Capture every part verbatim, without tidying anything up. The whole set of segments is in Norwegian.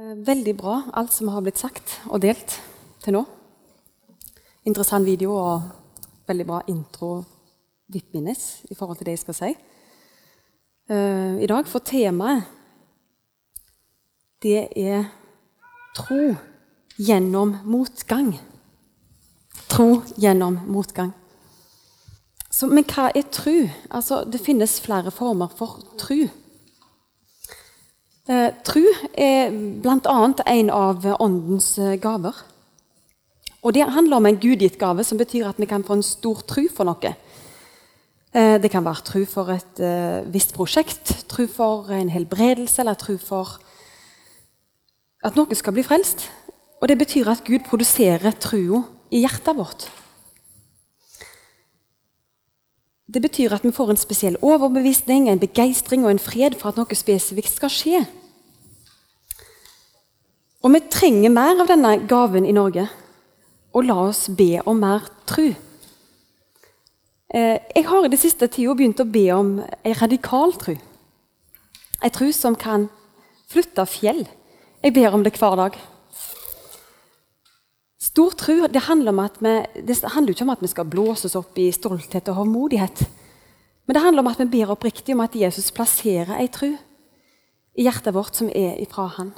Veldig bra, alt som har blitt sagt og delt til nå. Interessant video og veldig bra intro vippminnes i forhold til det jeg skal si. Uh, I dag for temaet, det er tro gjennom motgang. Tro gjennom motgang. Så, men hva er tro? Altså, det finnes flere former for tro. Eh, tro er blant annet en av åndens gaver. Og det handler om en gudgitt gave som betyr at vi kan få en stor tro for noe. Eh, det kan være tro for et eh, visst prosjekt, tro for en helbredelse, eller tro for at noe skal bli frelst. Og det betyr at Gud produserer tro i hjertet vårt. Det betyr at vi får en spesiell overbevisning, en begeistring og en fred for at noe spesifikt skal skje. Og vi trenger mer av denne gaven i Norge, og la oss be om mer tro. Jeg har i det siste tiden begynt å be om en radikal tro. En tro som kan flytte fjell. Jeg ber om det hver dag. Stor tro, det handler, om at vi, det handler ikke om at vi skal blåses opp i stolthet og håndmodighet. Men det handler om at vi ber oppriktig om at Jesus plasserer en tro i hjertet vårt som er ifra han.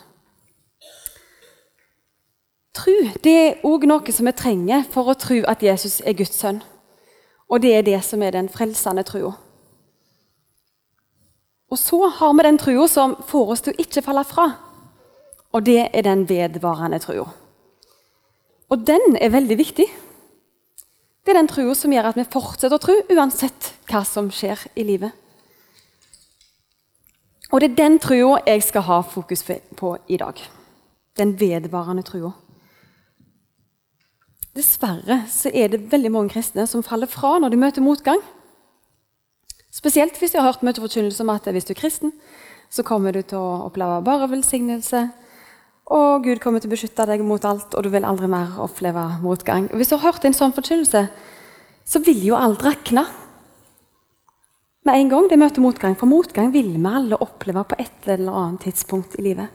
Tro, det er også noe som vi trenger for å tro at Jesus er Guds sønn. Og det er det som er den frelsende troen. Og så har vi den troen som får oss til å ikke falle fra. Og det er den vedvarende troen. Og den er veldig viktig. Det er den troen som gjør at vi fortsetter å tro, uansett hva som skjer i livet. Og det er den troen jeg skal ha fokus på i dag. Den vedvarende troen. Dessverre så er det veldig mange kristne som faller fra når de møter motgang. Spesielt hvis de har hørt mye forkynnelse om at hvis du er kristen, så kommer du til å oppleve bare velsignelse, og Gud kommer til å beskytte deg mot alt, og du vil aldri mer oppleve motgang. Og hvis du har hørt en sånn forkynnelse, så vil jo alt rakne. Med en gang det møter motgang, for motgang vil vi alle oppleve på et eller annet tidspunkt i livet.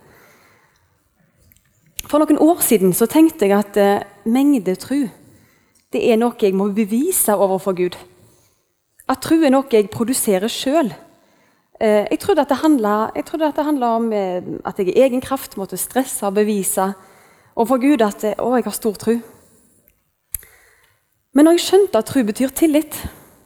For noen år siden så tenkte jeg at eh, mengdetro, det er noe jeg må bevise overfor Gud. At tro er noe jeg produserer selv. Eh, jeg trodde at det handlet, jeg trodde at det handlet om eh, at jeg i egen kraft måtte stresse og bevise overfor Gud at eh, å, jeg har stor tro. Men når jeg skjønte at tro betyr tillit,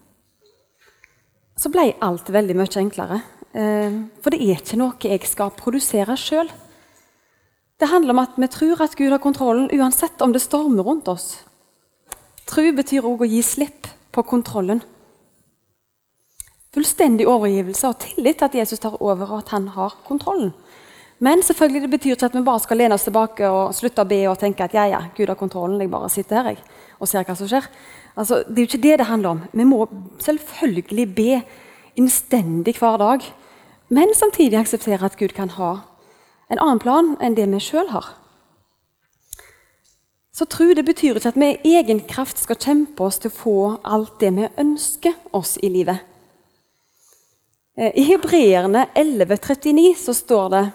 så ble alt veldig mye enklere. Eh, for det er ikke noe jeg skal produsere selv. Det handler om at vi tror at Gud har kontrollen, uansett om det stormer rundt oss. Tro betyr også å gi slipp på kontrollen. Fullstendig overgivelse og tillit til at Jesus tar over og at han har kontrollen. Men selvfølgelig det betyr ikke at vi bare skal lene oss tilbake og slutte å be og tenke at ja, ja, Gud har kontrollen, jeg bare sitter her jeg, og ser hva som skjer. Altså, det er jo ikke det det handler om. Vi må selvfølgelig be innstendig hver dag, men samtidig akseptere at Gud kan ha en annen plan enn det vi selv har. Så tro det betyr ikke at vi i egen kraft skal kjempe oss til å få alt det vi ønsker oss i livet. I Hebreerne elleve trettini så står det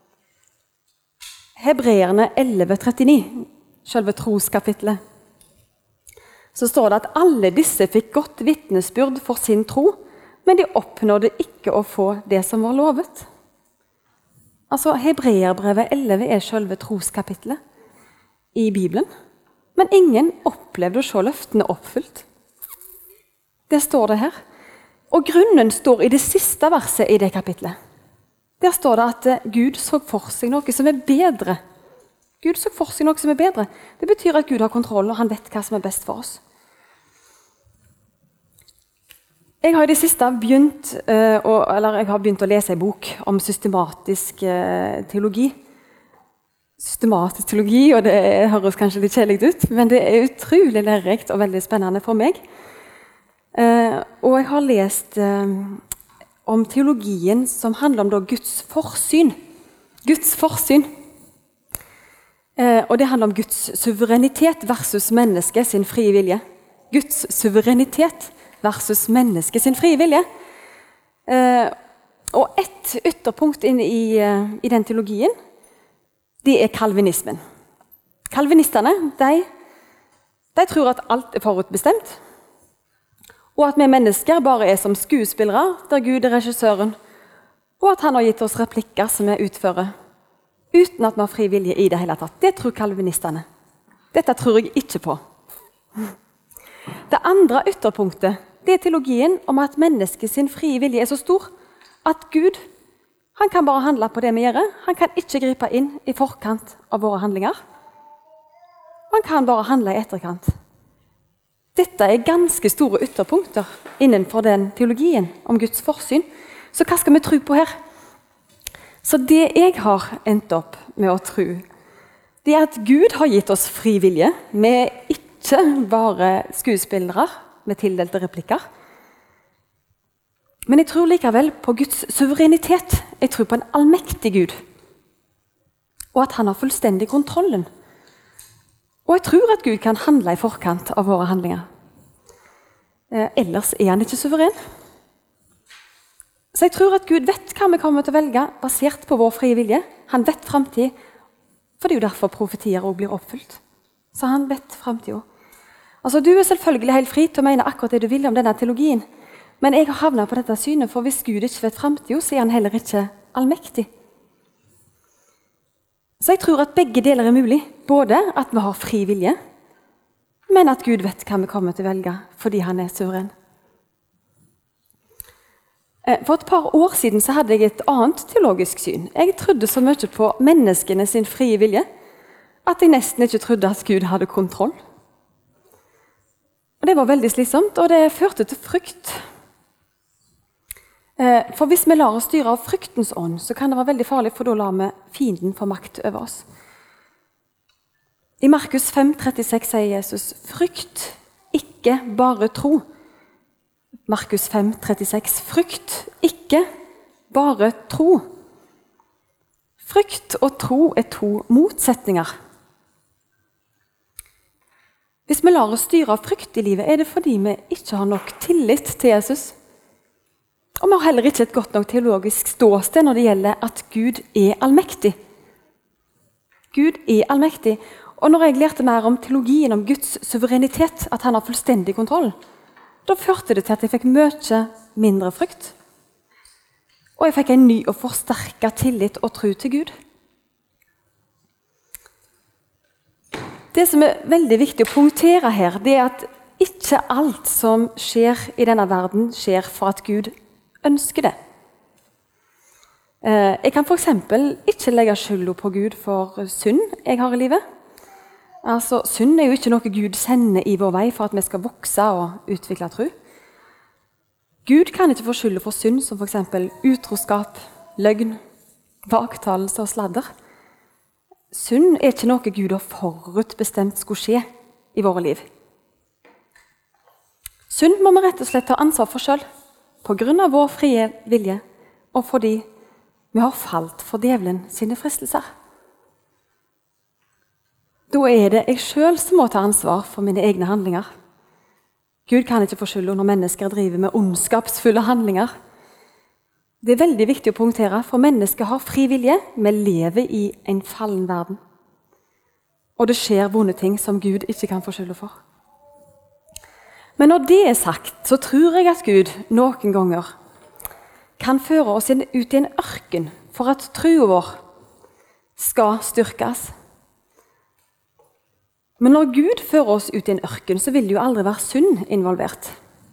Hebreerne elleve trettini, selve troskapitlet. Så står det at alle disse fikk godt vitnesbyrd for sin tro, men de oppnådde ikke å få det som var lovet. Altså, Hebreerbrevet elleve er selve troskapitlet i Bibelen, men ingen opplevde å se løftene oppfylt. Det står det her. Og grunnen står i det siste verset i det kapitlet. Der står det at Gud så for seg noe som er bedre. Gud så for seg noe som er bedre. Det betyr at Gud har kontroll, og han vet hva som er best for oss. Jeg har i det siste begynt, uh, å, eller jeg har begynt å lese en bok om systematisk uh, teologi. Systematisk teologi, og det høres kanskje litt kjedelig ut, men det er utrolig lærerikt og veldig spennende for meg. Uh, og jeg har lest uh, om teologien som handler om da, Guds forsyn. Guds forsyn. Uh, og det handler om Guds suverenitet versus menneske sin frie vilje. Guds suverenitet versus menneske sin frie vilje. Uh, og et ytterpunkt inn i, uh, i den teologien det er kalvinismen. Kalvinistene, de, de tror at alt er forutbestemt, og at vi mennesker bare er som skuespillere, der Gud er regissøren, og at han har gitt oss replikker som vi utfører, uten at vi har fri vilje i det hele tatt. Det tror kalvinistene. Dette tror jeg ikke på. Det andre ytterpunktet, det er teologien om at mennesket sin frie vilje er så stor, at Gud, han kan bare handle på det vi gjør. Han kan ikke gripe inn i forkant av våre handlinger. Han kan bare handle i etterkant. Dette er ganske store ytterpunkter innenfor den teologien om Guds forsyn. Så hva skal vi tro på her? Så det jeg har endt opp med å tro, det er at Gud har gitt oss fri vilje. Vi er ikke bare skuespillere med tildelte replikker. Men jeg tror likevel på Guds suverenitet. Jeg tror på en allmektig Gud. Og at han har fullstendig kontrollen. Og jeg tror at Gud kan handle i forkant av våre handlinger. Eh, ellers er han ikke suveren. Så jeg tror at Gud vet hva vi kommer til å velge, basert på vår frie vilje. Han vet fremtid, for det er jo derfor profetier også blir oppfylt. Så han vet fremtiden. Altså, du er selvfølgelig helt fri til å mene akkurat det du vil om denne teologien, men jeg har havnet på dette synet, for hvis Gud ikke vet fremtiden, så er han heller ikke allmektig. Så jeg tror at begge deler er mulig, både at vi har fri vilje, men at Gud vet hva vi kommer til å velge, fordi han er suveren. For et par år siden så hadde jeg et annet teologisk syn. Jeg trodde så mye på menneskene sin frie vilje, at jeg nesten ikke trodde at Gud hadde kontroll. Og det var veldig slitsomt, og det førte til frykt. For hvis vi lar oss styre av fryktens ånd, så kan det være veldig farlig, for da lar vi fienden få makt over oss. I Markus fem trettiseks sier Jesus, frykt, ikke bare tro. Markus fem trettiseks, frykt, ikke bare tro. Frykt og tro er to motsetninger. Hvis vi lar oss styre av frykt i livet, er det fordi vi ikke har nok tillit til Jesus. Og vi har heller ikke et godt nok teologisk ståsted når det gjelder at Gud er allmektig. Gud er allmektig. Og når jeg lærte mer om teologien om Guds suverenitet, at han har fullstendig kontroll, da førte det til at jeg fikk mye mindre frykt. Og jeg fikk en ny og forsterket tillit og tro til Gud. Det som er veldig viktig å punktere her, det er at ikke alt som skjer i denne verden, skjer for at Gud ønsker det. Jeg kan for eksempel ikke legge skylden på Gud for synd jeg har i livet. Altså, synd er jo ikke noe Gud sender i vår vei for at vi skal vokse og utvikle tro. Gud kan ikke få skylden for synd som for eksempel utroskap, løgn, baktalelse og sladder. Synd er ikke noe Gud har forutbestemt skulle skje i våre liv. Synd må vi rett og slett ta ansvar for selv, på grunn av vår frie vilje, og fordi vi har falt for djevelen sine fristelser. Da er det jeg selv som må ta ansvar for mine egne handlinger. Gud kan ikke få skylden når mennesker driver med ondskapsfulle handlinger. Det er veldig viktig å punktere, for mennesker har fri vilje. Vi lever i en fallen verden. Og det skjer vonde ting som Gud ikke kan få skylden for. Men når det er sagt, så tror jeg at Gud noen ganger kan føre oss ut i en ørken for at troen vår skal styrkes. Men når Gud fører oss ut i en ørken, så vil det jo aldri være synd involvert.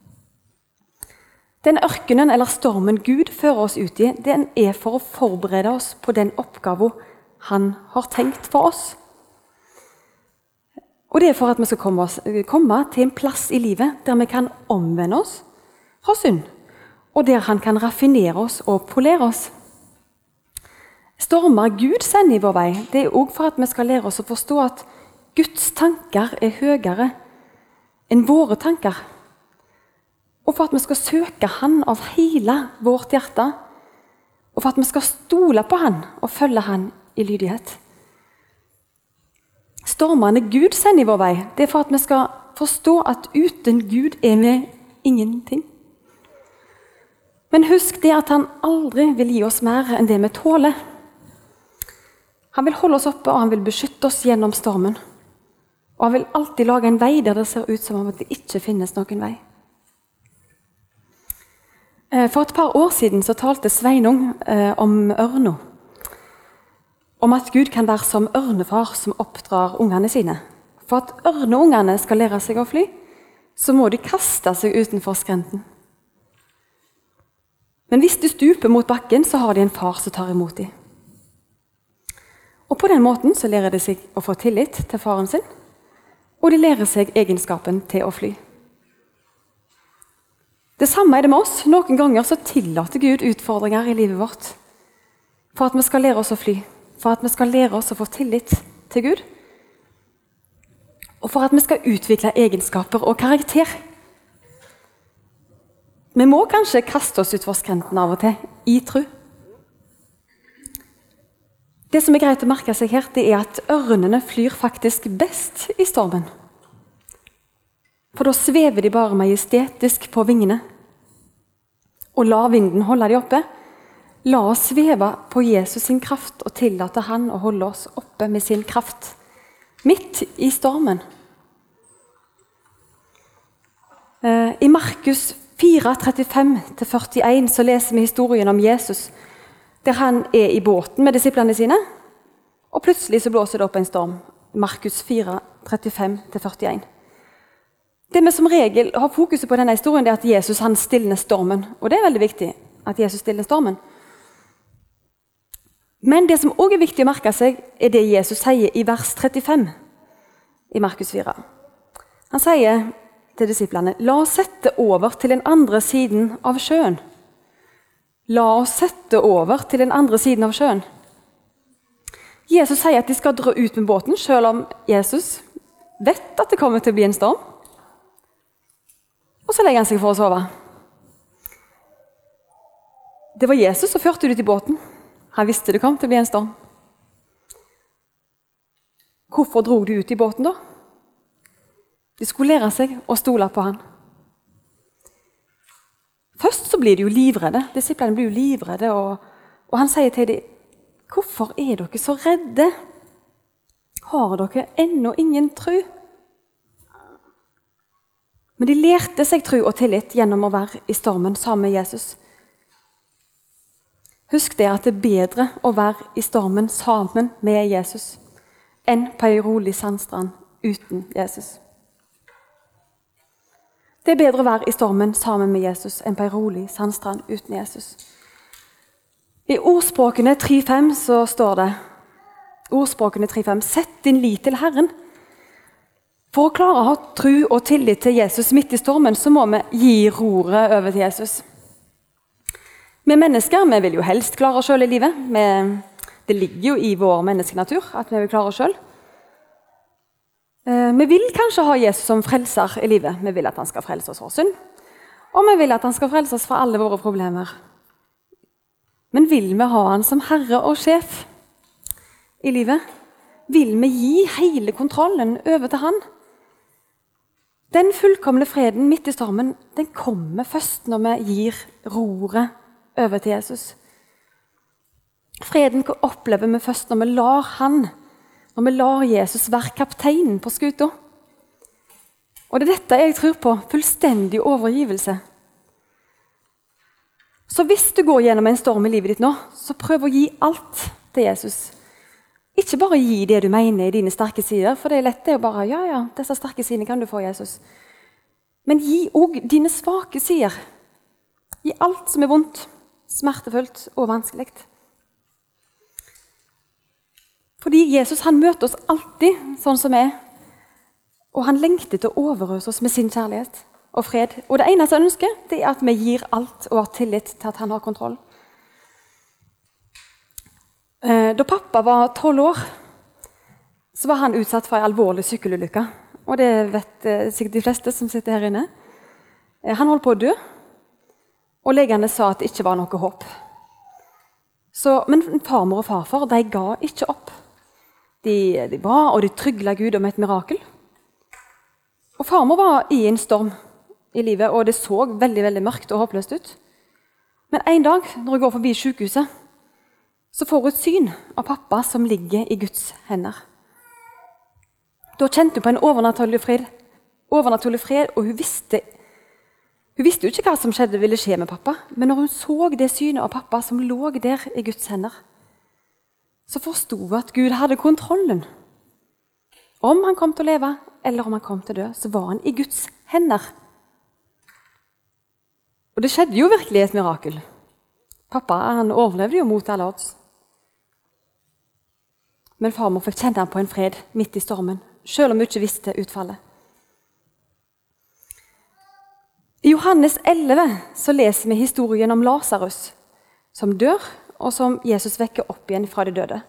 Den ørkenen eller stormen Gud fører oss ut i, den er for å forberede oss på den oppgaven han har tenkt for oss. Og det er for at vi skal komme, oss, komme til en plass i livet der vi kan omvende oss fra synd, og der han kan raffinere oss og polere oss. Stormer Gud sender i vår vei, det er også for at vi skal lære oss å forstå at Guds tanker er høyere enn våre tanker. Og for at vi skal søke han av hele vårt hjerte, og for at vi skal stole på han og følge han i lydighet. Stormene Gud sender i vår vei, det er for at vi skal forstå at uten Gud er vi ingenting. Men husk det at han aldri vil gi oss mer enn det vi tåler. Han vil holde oss oppe, og han vil beskytte oss gjennom stormen. Og han vil alltid lage en vei der det ser ut som om det ikke finnes noen vei. For et par år siden så talte Sveinung eh, om ørna. Om at Gud kan være som ørnefar som oppdrar ungene sine. For at ørneungene skal lære seg å fly, så må de kaste seg utenfor skrenten. Men hvis de stuper mot bakken, så har de en far som tar imot dem. Og på den måten så lærer de seg å få tillit til faren sin, og de lærer seg egenskapen til å fly. Det samme er det med oss. Noen ganger så tillater Gud utfordringer i livet vårt for at vi skal lære oss å fly, for at vi skal lære oss å få tillit til Gud, og for at vi skal utvikle egenskaper og karakter. Vi må kanskje kaste oss utfor skrenten av og til, i tro. Det som er greit å merke seg her, det er at ørnene flyr faktisk best i stormen. For da svever de bare majestetisk på vingene. Og la vinden holde de oppe. La oss sveve på Jesus sin kraft og tillate han å holde oss oppe med sin kraft. Midt i stormen. I Markus fire, trettifem til førtien så leser vi historien om Jesus, der han er i båten med disiplene sine, og plutselig så blåser det opp en storm. Markus fire, trettifem til førtien. Det vi som regel har fokuset på denne historien, det er at Jesus han stiller stormen, og det er veldig viktig at Jesus stiller stormen. Men det som også er viktig å merke seg, er det Jesus sier i vers trettifem i Markus fire. Han sier til disiplene, la oss sette over til den andre siden av sjøen. La oss sette over til den andre siden av sjøen. Jesus sier at de skal dra ut med båten, selv om Jesus vet at det kommer til å bli en storm. Og så legger han seg for å sove. Det var Jesus som førte ut i båten. Han visste det kom til å bli en storm. Hvorfor drog de ut i båten da? De skulle lære seg å stole på han. Først så blir de jo livredde. Disiplene blir jo livredde, og, og han sier til dem, hvorfor er dere så redde? Har dere ennå ingen tro? Men de lærte seg tro og tillit gjennom å være i stormen sammen med Jesus. Husk det at det er bedre å være i stormen sammen med Jesus enn på en rolig sandstrand uten Jesus. Det er bedre å være i stormen sammen med Jesus enn på en rolig sandstrand uten Jesus. I ordspråkene tre fem så står det, ordspråkene tre fem, sett din lit til Herren. For å klare å ha tro og tillit til Jesus midt i stormen, så må vi gi roret over til Jesus. Vi mennesker, vi vil jo helst klare oss selv i livet. Vi, det ligger jo i vår menneskenatur at vi vil klare oss selv. Vi vil kanskje ha Jesus som frelser i livet. Vi vil at han skal frelse oss for synd. Og vi vil at han skal frelse oss fra alle våre problemer. Men vil vi ha han som herre og sjef i livet? Vil vi gi hele kontrollen over til han? Den fullkomne freden midt i stormen, den kommer først når vi gir roret over til Jesus. Freden opplever vi først når vi lar han, når vi lar Jesus være kapteinen på skuta. Og det er dette jeg tror på, fullstendig overgivelse. Så hvis du går gjennom en storm i livet ditt nå, så prøv å gi alt til Jesus. Ikke bare gi det du mener i dine sterke sider, for det er lett det å bare, ja, ja, disse sterke sidene kan du få, Jesus. Men gi også dine svake sider. Gi alt som er vondt, smertefullt og vanskelig. Fordi Jesus han møter oss alltid sånn som er, og han lengter til å overøse oss med sin kjærlighet og fred. Og det eneste han ønsker, det er at vi gir alt og har tillit til at han har kontroll. Da pappa var tolv år, så var han utsatt for en alvorlig sykkelulykke. Og det vet sikkert de fleste som sitter her inne. Han holdt på å dø, og legene sa at det ikke var noe håp. Så, men farmor og farfar, de ga ikke opp. De, de ba, og de tryglet Gud om et mirakel. Og farmor var i en storm i livet, og det så veldig, veldig mørkt og håpløst ut. Men en dag, når jeg går forbi sykehuset, så får hun et syn av pappa som ligger i Guds hender. Da kjente hun på en overnaturlig fred, overnaturlig fred og hun visste, hun visste jo ikke hva som skjedde ville skje med pappa, men når hun så det synet av pappa som lå der i Guds hender, så forstod hun at Gud hadde kontrollen. Om han kom til å leve, eller om han kom til å dø, så var han i Guds hender. Og det skjedde jo virkelig et mirakel. Pappa han overlevde jo mot alle odds. Men farmor fikk kjenne på en fred midt i stormen, selv om hun ikke visste utfallet. I Johannes elleve så leser vi historien om Lazarus, som dør, og som Jesus vekker opp igjen fra de døde.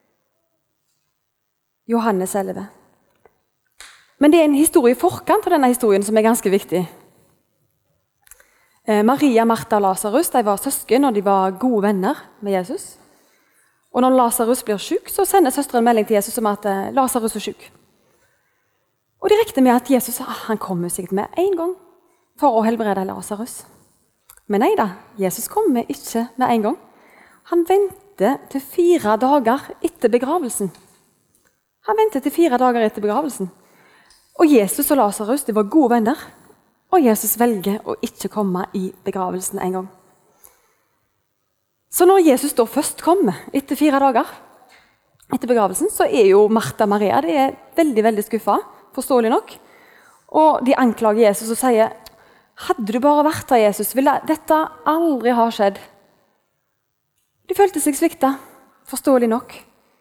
Johannes elleve. Men det er en historie i forkant av denne historien som er ganske viktig. Maria, Martha og Lazarus de var søsken, og de var gode venner med Jesus. Og når Lazarus blir syk, så sender søsteren melding til Jesus om at Lazarus er syk. Og de regner med at Jesus han kommer sikkert med en gang for å helbrede Lazarus. Men nei da, Jesus kommer ikke med en gang. Han venter til fire dager etter begravelsen. Han venter til fire dager etter begravelsen. Og Jesus og Lazarus de var gode venner, og Jesus velger å ikke komme i begravelsen en gang. Så når Jesus da først kommer etter fire dager etter begravelsen, så er jo Martha og Maria de er veldig, veldig skuffet, forståelig nok. Og de anklager Jesus og sier, hadde du bare vært der, Jesus, ville dette aldri ha skjedd. De følte seg svikta, forståelig nok.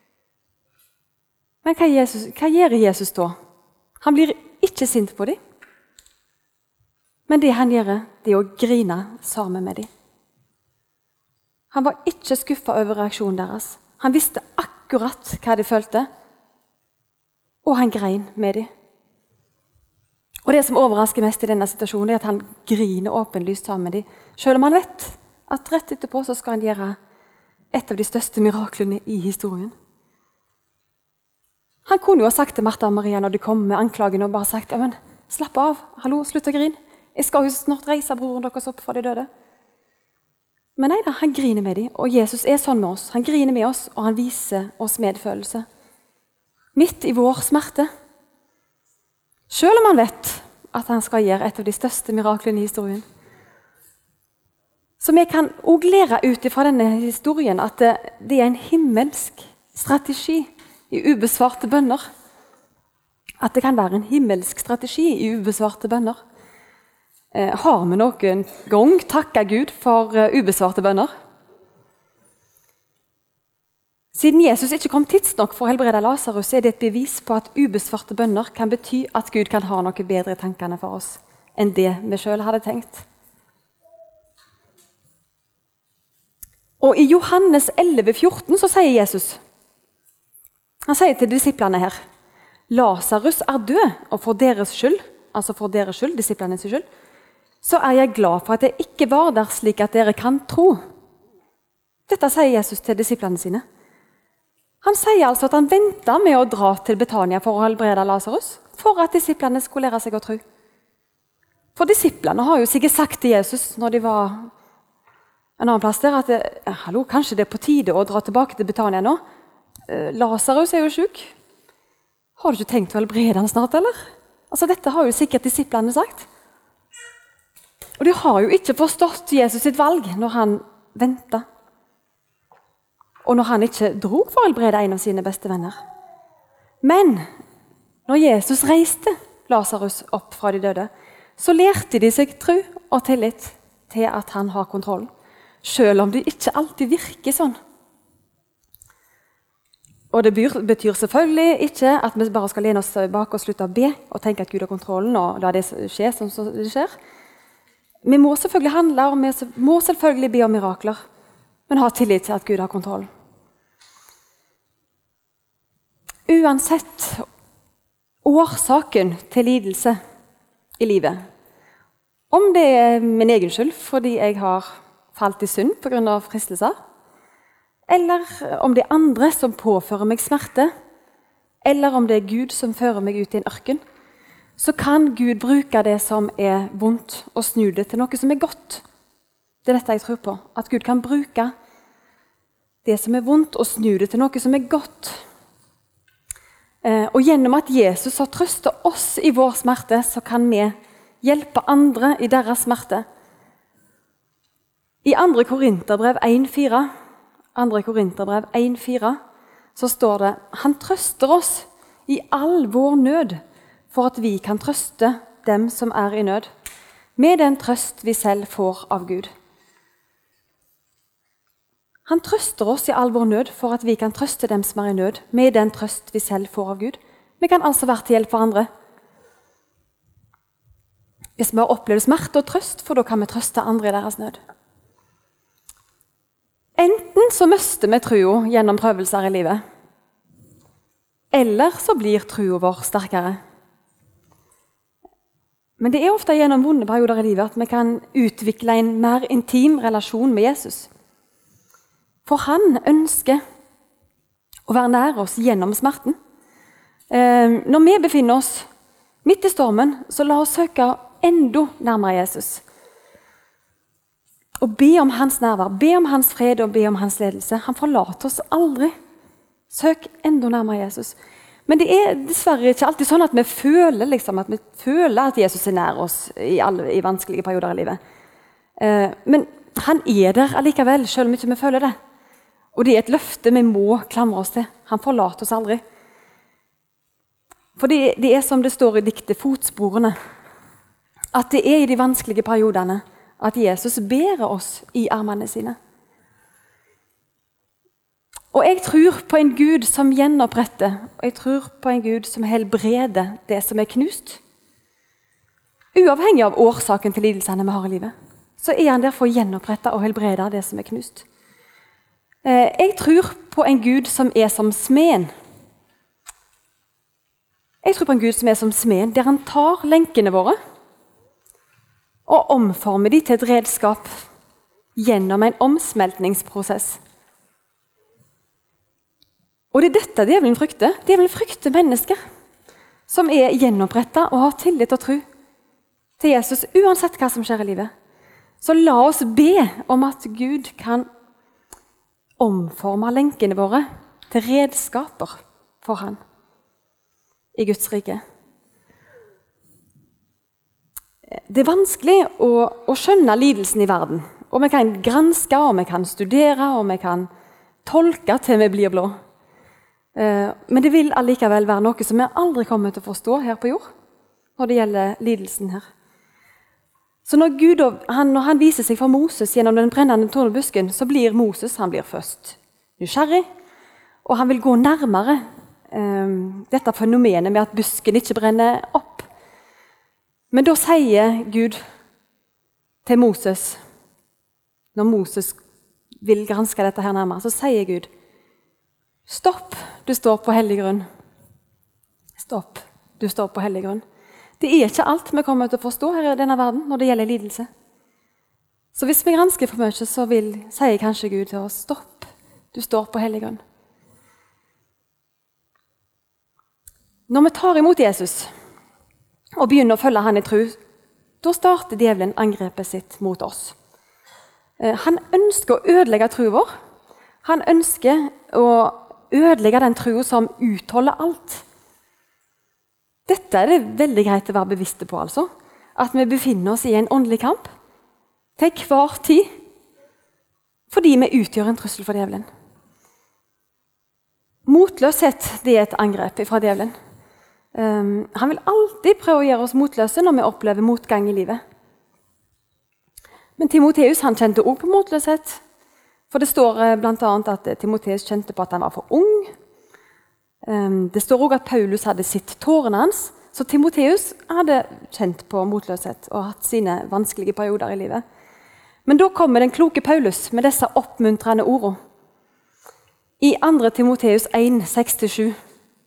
Men hva, Jesus, hva gjør Jesus da? Han blir ikke sint på dem. Men det han gjør, det er å grine sammen med dem. Han var ikke skuffet over reaksjonen deres. Han visste akkurat hva de følte, og han grein med dem. Og det som overrasker mest i denne situasjonen, er at han griner åpenlyst sammen med dem, selv om han vet at rett etterpå så skal han gjøre et av de største miraklene i historien. Han kunne jo ha sagt til Martha og Maria når de kom med anklagen og bare sagt, ja, men slapp av, hallo, slutt å grine. Jeg skal jo snart reise broren deres opp fra de døde. Men nei da, han griner med dem, og Jesus er sånn med oss. Han griner med oss, og han viser oss medfølelse. Midt i vår smerte. Selv om han vet at han skal gjøre et av de største miraklene i historien. Så vi kan også lære ut fra denne historien at det, det er en himmelsk strategi i ubesvarte bønner. At det kan være en himmelsk strategi i ubesvarte bønner. Eh, har vi noen gang takket Gud for uh, ubesvarte bønner? Siden Jesus ikke kom tidsnok for å helbrede Lazarus, er det et bevis på at ubesvarte bønner kan bety at Gud kan ha noe bedre i tankene for oss enn det vi selv hadde tenkt. Og i Johannes elleve fjorten så sier Jesus, han sier til disiplene her, Lazarus er død, og for deres skyld, altså for deres skyld, disiplenes skyld, så er jeg glad for at jeg ikke var der slik at dere kan tro. Dette sier Jesus til disiplene sine. Han sier altså at han ventet med å dra til Betania for å helbrede Lazarus, for at disiplene skulle lære seg å tro. For disiplene har jo sikkert sagt til Jesus når de var en annen plass der, at det, hallo, kanskje det er på tide å dra tilbake til Betania nå. Lazarus er jo syk. Har du ikke tenkt å helbrede han snart, eller? Altså, dette har jo sikkert disiplene sagt. Og de har jo ikke forstått Jesus sitt valg når han ventet. Og når han ikke drog for å helbrede en av sine beste venner. Men når Jesus reiste Lazarus opp fra de døde, så lærte de seg tro og tillit til at han har kontroll, selv om det ikke alltid virker sånn. Og det betyr selvfølgelig ikke at vi bare skal lene oss bak og slutte å be og tenke at Gud har kontrollen og la det skje som det skjer. Vi må selvfølgelig handle, og vi må selvfølgelig be om mirakler, men ha tillit til at Gud har kontroll. Uansett årsaken til lidelse i livet, om det er min egen skyld fordi jeg har falt i synd på grunn av fristelser, eller om det er andre som påfører meg smerte, eller om det er Gud som fører meg ut i en ørken, så kan Gud bruke det som er vondt og snu det til noe som er godt. Det er dette jeg tror på, at Gud kan bruke det som er vondt, og snu det til noe som er godt. Eh, og gjennom at Jesus har trøstet oss i vår smerte, så kan vi hjelpe andre i deres smerte. I andre Korinterbrev en fire, andre Korinterbrev en fire, så står det: Han trøster oss i all vår nød, for at vi kan trøste dem som er i nød, med den trøst vi selv får av Gud. Han trøster oss i all vår nød, for at vi kan trøste dem som er i nød, med den trøst vi selv får av Gud. Vi kan altså være til hjelp for andre. Hvis vi har opplevd smerte og trøst, for da kan vi trøste andre i deres nød. Enten så mister vi troa gjennom prøvelser i livet, eller så blir troa vår sterkere. Men det er ofte gjennom vonde perioder i livet at vi kan utvikle en mer intim relasjon med Jesus. For han ønsker å være nær oss gjennom smerten. Eh, når vi befinner oss midt i stormen, så la oss søke enda nærmere Jesus. Og be om hans nærvær, be om hans fred og be om hans ledelse. Han forlater oss aldri. Søk enda nærmere Jesus. Men det er dessverre ikke alltid sånn at vi føler, liksom, at, vi føler at Jesus er nær oss i, alle, i vanskelige perioder i livet. Eh, men han er der allikevel, selv om ikke vi føler det. Og det er et løfte vi må klamre oss til. Han forlater oss aldri. For det, det er som det står i diktet Fotsporene, at det er i de vanskelige periodene at Jesus bærer oss i armene sine. Og jeg tror på en Gud som gjenoppretter, og jeg tror på en Gud som helbreder det som er knust. Uavhengig av årsaken til lidelsene vi har i livet, så er han der for å gjenopprette og helbrede det som er knust. Jeg tror på en Gud som er som smeden. Jeg tror på en Gud som er som smeden, der han tar lenkene våre og omformer de til et redskap gjennom en omsmeltningsprosess. Og det er dette djevelen frykter. Djevelen frykter mennesker som er gjenopprettet og har tillit og tro til Jesus, uansett hva som skjer i livet. Så la oss be om at Gud kan omforme lenkene våre til redskaper for han i Guds rike. Det er vanskelig å, å skjønne lidelsen i verden. Og vi kan granske, og vi kan studere, og vi kan tolke til vi blir blå. Men det vil allikevel være noe som vi aldri kommer til å forstå her på jord, når det gjelder lidelsen her. Så når Gud han, når han viser seg for Moses gjennom den brennende tornebusken, så blir Moses han blir først nysgjerrig, og han vil gå nærmere um, dette fenomenet med at busken ikke brenner opp. Men da sier Gud til Moses, når Moses vil granske dette her nærmere, så sier Gud: stopp, du står på hellig grunn. Stopp, du står på hellig grunn. Det er ikke alt vi kommer til å forstå her i denne verden når det gjelder lidelse. Så hvis vi gransker for mye, så vil, sier kanskje Gud til oss: stopp, du står på hellig grunn. Når vi tar imot Jesus og begynner å følge han i tro, da starter djevelen angrepet sitt mot oss. Han ønsker å ødelegge troen vår. Han ønsker å ødelegge den troen som utholder alt. Dette er det veldig greit å være bevisste på, altså. At vi befinner oss i en åndelig kamp til hver tid, fordi vi utgjør en trussel for djevelen. Motløshet, det er et angrep fra djevelen. Um, han vil alltid prøve å gjøre oss motløse når vi opplever motgang i livet. Men Timotheus han kjente også på motløshet. For det står blant annet at Timotheus kjente på at han var for ung. Um, det står også at Paulus hadde sitt tårene hans. Så Timotheus hadde kjent på motløshet og hatt sine vanskelige perioder i livet. Men da kommer den kloke Paulus med disse oppmuntrende ordene. I andre Timotheus en, seks til sju.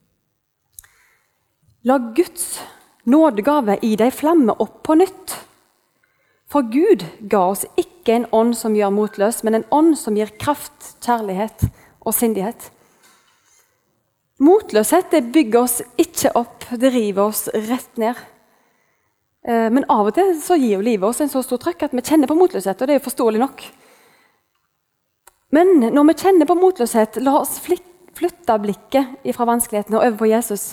La Guds nådegave i deg flamme opp på nytt. For Gud ga oss ikke en ånd som gjør motløs, men en ånd som gir kraft, kjærlighet og sindighet. Motløshet det bygger oss ikke opp, det river oss rett ned. Men av og til så gir jo livet oss en så stor trøkk at vi kjenner på motløshet, og det er jo forståelig nok. Men når vi kjenner på motløshet, la oss flytte blikket fra vanskelighetene og over på Jesus.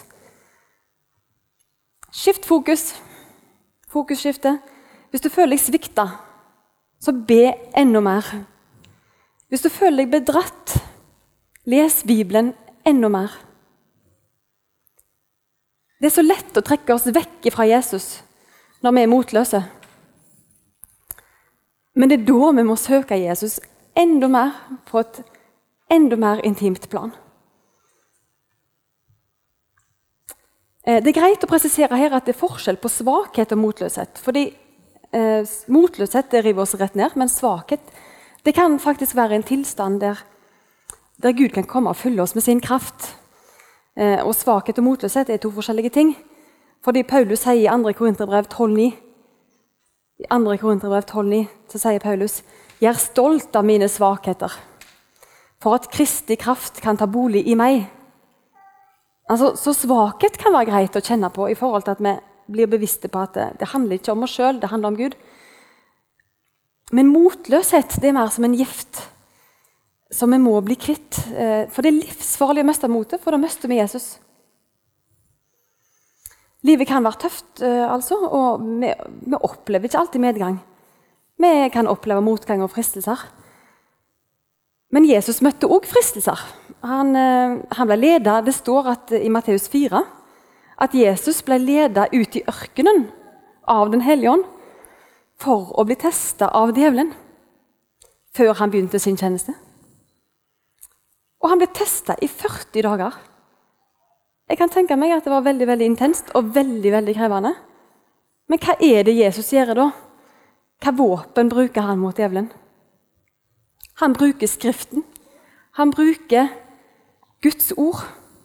Skift fokus. Fokusskifte. Hvis du føler deg svikta, så be enda mer. Hvis du føler deg bedratt, les Bibelen enda mer. Det er så lett å trekke oss vekk fra Jesus når vi er motløse. Men det er da vi må søke Jesus enda mer på et enda mer intimt plan. Det er greit å presisere her at det er forskjell på svakhet og motløshet. Fordi eh, motløshet det river oss rett ned, men svakhet det kan faktisk være en tilstand der, der Gud kan komme og fylle oss med sin kraft. Eh, og svakhet og motløshet er to forskjellige ting. Fordi Paulus sier i andre Korinterbrev tolv ni, i andre Korinterbrev tolv ni, så sier Paulus: «Jeg er stolt av mine svakheter, for at Kristi kraft kan ta bolig i meg.» Altså, så svakhet kan være greit å kjenne på i forhold til at vi blir bevisste på at det, det handler ikke om oss selv, det handler om Gud. Men motløshet det er mer som en gift som vi må bli kvitt. For det er livsfarlig å miste motet, for da mister vi Jesus. Livet kan være tøft, altså, og vi, vi opplever ikke alltid medgang. Vi kan oppleve motgang og fristelser. Men Jesus møtte også fristelser. Han, han ble ledet, det står at, i Matteus fire, at Jesus ble ledet ut i ørkenen av den hellige ånd for å bli testet av djevelen før han begynte sin tjeneste. Og han ble testet i førti dager. Jeg kan tenke meg at det var veldig, veldig intenst og veldig, veldig krevende. Men hva er det Jesus gjør da? Hva våpen bruker han mot djevelen? Han bruker Skriften. Han bruker Guds ord.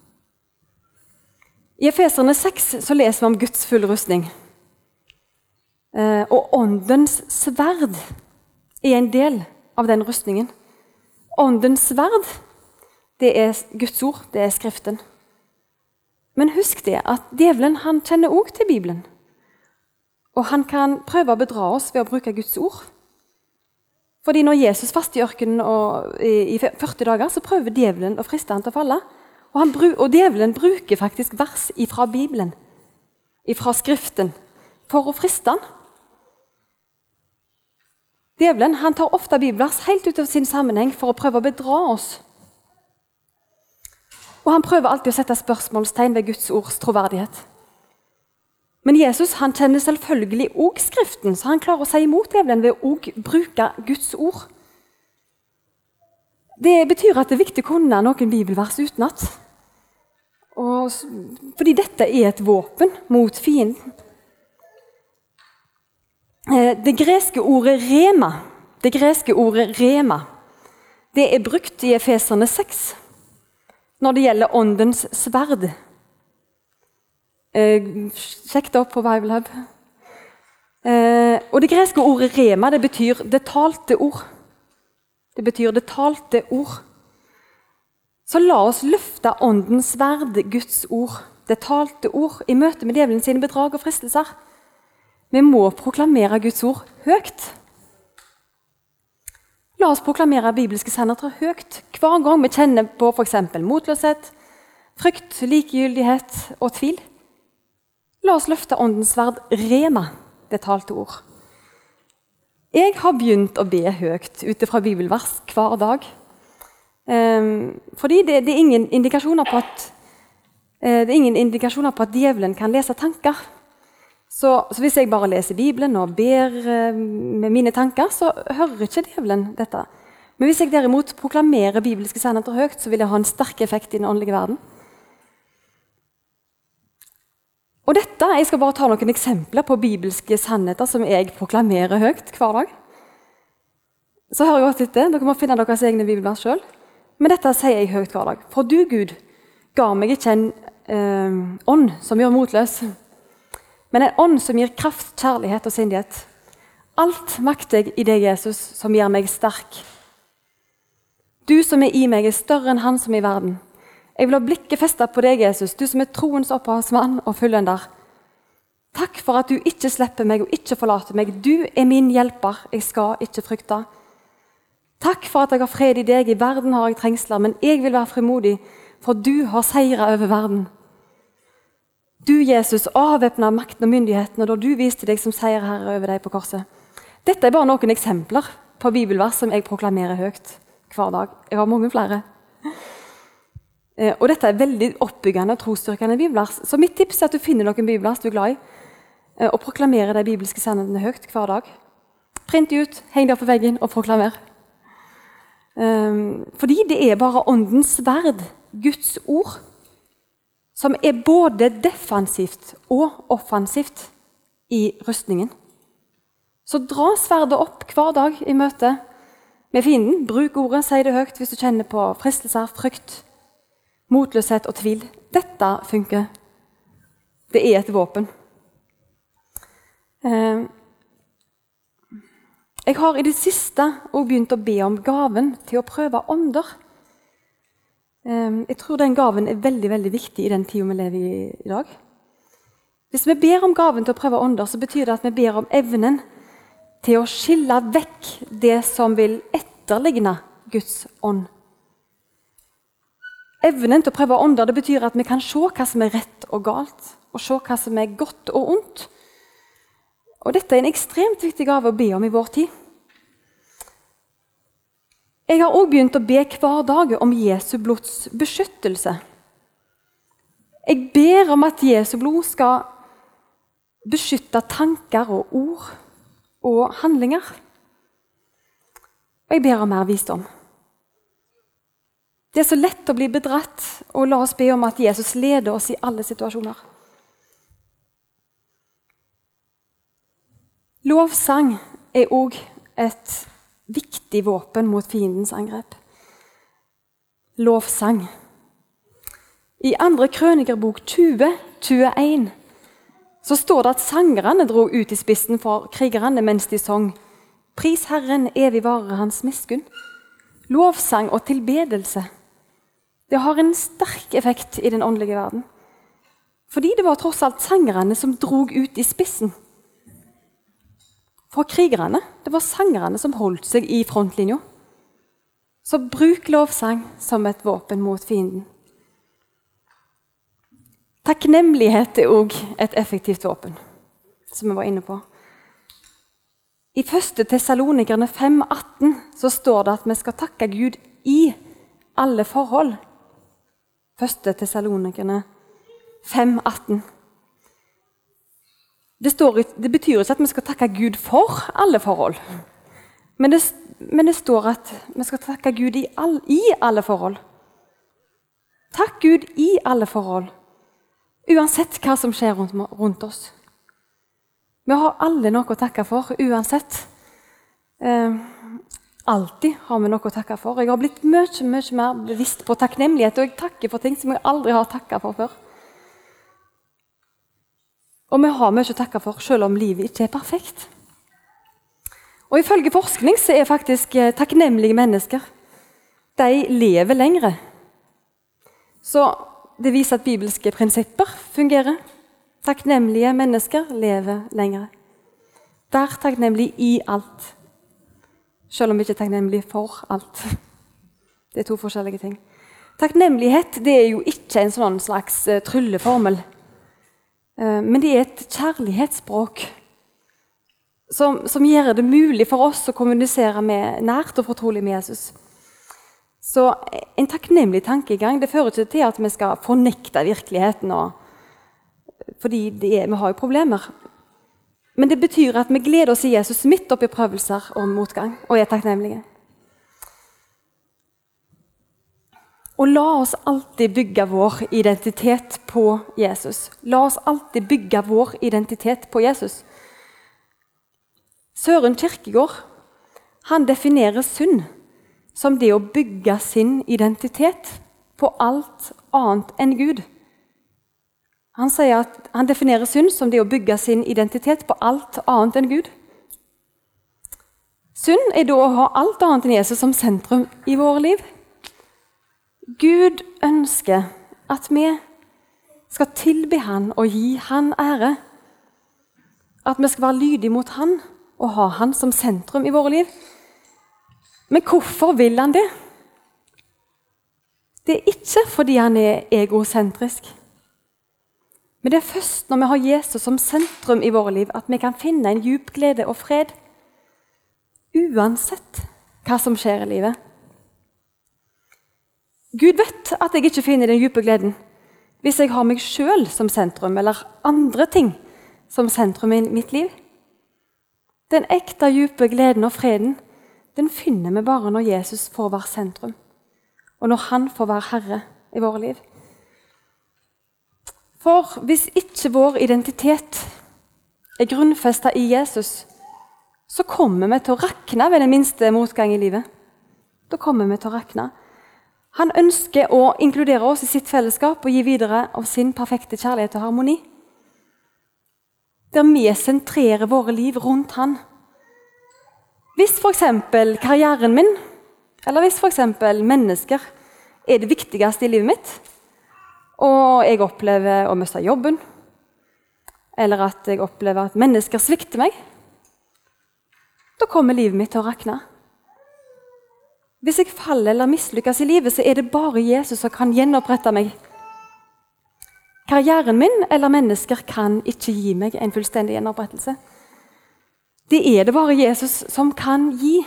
I Efeserne seks så leser vi om Guds fulle rustning. Eh, og åndens sverd er en del av den rustningen. Åndens sverd, det er Guds ord, det er Skriften. Men husk det at djevelen han kjenner også til Bibelen. Og han kan prøve å bedra oss ved å bruke Guds ord. Fordi når Jesus fastet i ørkenen og i, i førti dager, så prøver djevelen å friste han til å falle. Og, han, og djevelen bruker faktisk vers fra Bibelen, fra Skriften, for å friste han. Djevelen han tar ofte bibelvers helt ut av sin sammenheng for å prøve å bedra oss. Og han prøver alltid å sette spørsmålstegn ved Guds ords troverdighet. Men Jesus han kjenner selvfølgelig også Skriften, så han klarer å si imot djevelen ved å også bruke Guds ord. Det betyr at det er viktig å kunne noen bibelvers utenat. Og, fordi dette er et våpen mot fienden. Det greske ordet rema, det greske ordet rema, det er brukt i Efeserne seks når det gjelder åndens sverd. Eh, sjekk det opp på Bible Hub. Eh, og det greske ordet rema, det betyr det talte ord. Det betyr det talte ord. Så la oss løfte åndens sverd, Guds ord, det talte ord, i møte med djevelen sine bedrag og fristelser. Vi må proklamere Guds ord høyt. La oss proklamere bibelske sannheter høyt hver gang vi kjenner på for eksempel motløshet, frykt, likegyldighet og tvil. La oss løfte åndens sverd rema, det talte ord. Jeg har begynt å be høyt ute fra bibelvers hver dag. Um, fordi det, det er ingen indikasjoner på at uh, det er ingen indikasjoner på at djevelen kan lese tanker. Så, så hvis jeg bare leser Bibelen og ber uh, med mine tanker, så hører ikke djevelen dette. Men hvis jeg derimot proklamerer bibelske sannheter høyt, så vil det ha en sterk effekt i den åndelige verden. Og dette, jeg skal bare ta noen eksempler på bibelske sannheter som jeg proklamerer høyt hver dag. Så hør godt etter, dere må finne deres egne bibelvers selv. Men dette sier jeg høyt hver dag. For du, Gud, ga meg ikke en eh, ånd som gjør motløs, men en ånd som gir kraft, kjærlighet og sindighet. Alt makter jeg i deg, Jesus, som gjør meg sterk. Du som er i meg er større enn han som er i verden. Jeg vil ha blikket festet på deg, Jesus, du som er troens opphavsmann og fullender. Takk for at du ikke slipper meg og ikke forlater meg. Du er min hjelper, jeg skal ikke frykte. Takk for at jeg har fred i deg. I verden har jeg trengsler, men jeg vil være frimodig, for du har seiret over verden. Du, Jesus, avvæpnet makten og myndigheten, og da du viste deg som seierherre over deg på korset. Dette er bare noen eksempler på bibelvers som jeg proklamerer høyt hver dag. Jeg har mange flere. Og dette er veldig oppbyggende og trosstyrkende bibelvers. Så mitt tips er at du finner noen bibelvers du er glad i, og proklamerer de bibelske sannhetene høyt hver dag. Print ut, heng det på veggen og proklamer. Fordi det er bare åndens sverd, Guds ord, som er både defensivt og offensivt i rustningen. Så dra sverdet opp hver dag i møte med fienden. Bruk ordet, si det høyt hvis du kjenner på fristelser, frykt, motløshet og tvil. Dette funker. Det er et våpen. Jeg har i det siste også begynt å be om gaven til å prøve ånder. Jeg tror den gaven er veldig, veldig viktig i den tiden vi lever i i dag. Hvis vi ber om gaven til å prøve ånder, så betyr det at vi ber om evnen til å skille vekk det som vil etterligne Guds ånd. Evnen til å prøve ånder, det betyr at vi kan se hva som er rett og galt, og se hva som er godt og ondt. Og dette er en ekstremt viktig gave å be om i vår tid. Jeg har også begynt å be hver dag om Jesu blods beskyttelse. Jeg ber om at Jesu blod skal beskytte tanker og ord og handlinger. Og jeg ber om mer visdom. Det er så lett å bli bedratt, og la oss be om at Jesus leder oss i alle situasjoner. Lovsang er også et viktig våpen mot fiendens angrep. Lovsang. I andre krønikerbok tjue tjueen så står det at sangerne dro ut i spissen for krigerne mens de sang. Pris Herren, evig varer hans miskunn. Lovsang og tilbedelse. Det har en sterk effekt i den åndelige verden. Fordi det var tross alt sangerne som drog ut i spissen. For krigerne, det var sangerne som holdt seg i frontlinja. Så bruk lovsang som et våpen mot fienden. Takknemlighet er også et effektivt våpen, som vi var inne på. I første Tessalonikerne fem atten så står det at vi skal takke Gud i alle forhold. første Tessalonikerne fem atten. Det, står, det betyr ikke at vi skal takke Gud for alle forhold. Men det, men det står at vi skal takke Gud i, all, i alle forhold. Takk Gud i alle forhold. Uansett hva som skjer rundt, rundt oss. Vi har alle noe å takke for, uansett. Eh, alltid har vi noe å takke for. Jeg har blitt mye, mye mer bevisst på takknemlighet, og jeg takker for ting som jeg aldri har takket for før. Og vi har mye å takke for, selv om livet ikke er perfekt. Og ifølge forskning så er faktisk takknemlige mennesker, de lever lengre. Så det viser at bibelske prinsipper fungerer. Takknemlige mennesker lever lengre. Vær takknemlig i alt. Selv om vi ikke er takknemlig for alt. Det er to forskjellige ting. Takknemlighet det er jo ikke en sånn slags trylleformel. Men det er et kjærlighetsspråk som, som gjør det mulig for oss å kommunisere med, nært og fortrolig med Jesus. Så en takknemlig tankegang det fører ikke til at vi skal fornekte virkeligheten, og, fordi det er, vi har jo problemer. Men det betyr at vi gleder oss i Jesus midt oppi prøvelser og motgang, og er takknemlige. Og la oss alltid bygge vår identitet på Jesus. La oss alltid bygge vår identitet på Jesus. Søren Kierkegaard, han definerer synd som det å bygge sin identitet på alt annet enn Gud. Han sier at han definerer synd som det å bygge sin identitet på alt annet enn Gud. Synd er da å ha alt annet enn Jesus som sentrum i våre liv. Gud ønsker at vi skal tilbe han og gi han ære. At vi skal være lydige mot han og ha han som sentrum i våre liv. Men hvorfor vil han det? Det er ikke fordi han er egosentrisk. Men det er først når vi har Jesus som sentrum i våre liv, at vi kan finne en djup glede og fred, uansett hva som skjer i livet. Gud vet at jeg ikke finner den djupe gleden hvis jeg har meg selv som sentrum, eller andre ting som sentrum i mitt liv. Den ekte djupe gleden og freden, den finner vi bare når Jesus får være sentrum, og når han får være herre i våre liv. For hvis ikke vår identitet er grunnfestet i Jesus, så kommer vi til å rakne ved den minste motgang i livet. Da kommer vi til å rakne. Han ønsker å inkludere oss i sitt fellesskap og gi videre av sin perfekte kjærlighet og harmoni. Der vi sentrerer våre liv rundt han. Hvis for eksempel karrieren min, eller hvis for eksempel mennesker er det viktigste i livet mitt, og jeg opplever å miste jobben, eller at jeg opplever at mennesker svikter meg, da kommer livet mitt til å rakne. Hvis jeg faller eller mislykkes i livet, så er det bare Jesus som kan gjenopprette meg. Karrieren min eller mennesker kan ikke gi meg en fullstendig gjenopprettelse. Det er det bare Jesus som kan gi.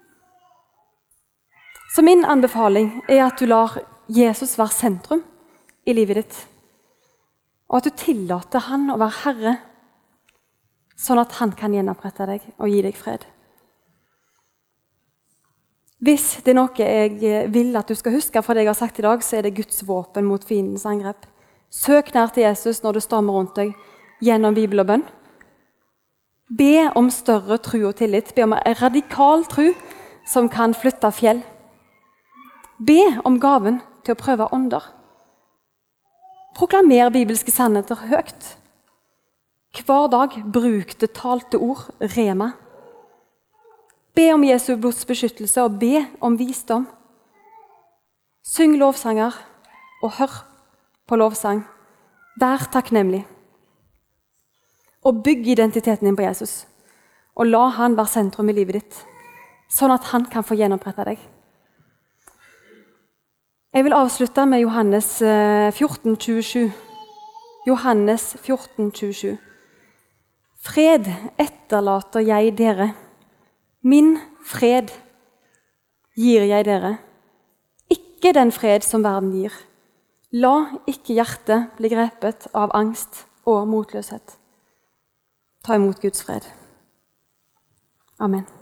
Så min anbefaling er at du lar Jesus være sentrum i livet ditt, og at du tillater han å være herre, sånn at han kan gjenopprette deg og gi deg fred. Hvis det er noe jeg vil at du skal huske fra det jeg har sagt i dag, så er det Guds våpen mot fiendens angrep. Søk nær til Jesus når du stormer rundt deg gjennom Bibel og bønn. Be om større tro og tillit. Be om en radikal tro som kan flytte fjell. Be om gaven til å prøve ånder. Proklamer bibelske sannheter høyt. Hver dag bruk det talte ord, rema. Be om Jesu blods beskyttelse og be om visdom. Syng lovsanger og hør på lovsang. Vær takknemlig. Og bygg identiteten din på Jesus. Og la han være sentrum i livet ditt, sånn at han kan få gjenopprette deg. Jeg vil avslutte med Johannes fjorten tjuesju. Johannes fjorten tjuesju. Fred etterlater jeg dere. Min fred gir jeg dere. Ikke den fred som verden gir. La ikke hjertet bli grepet av angst og motløshet. Ta imot Guds fred. Amen.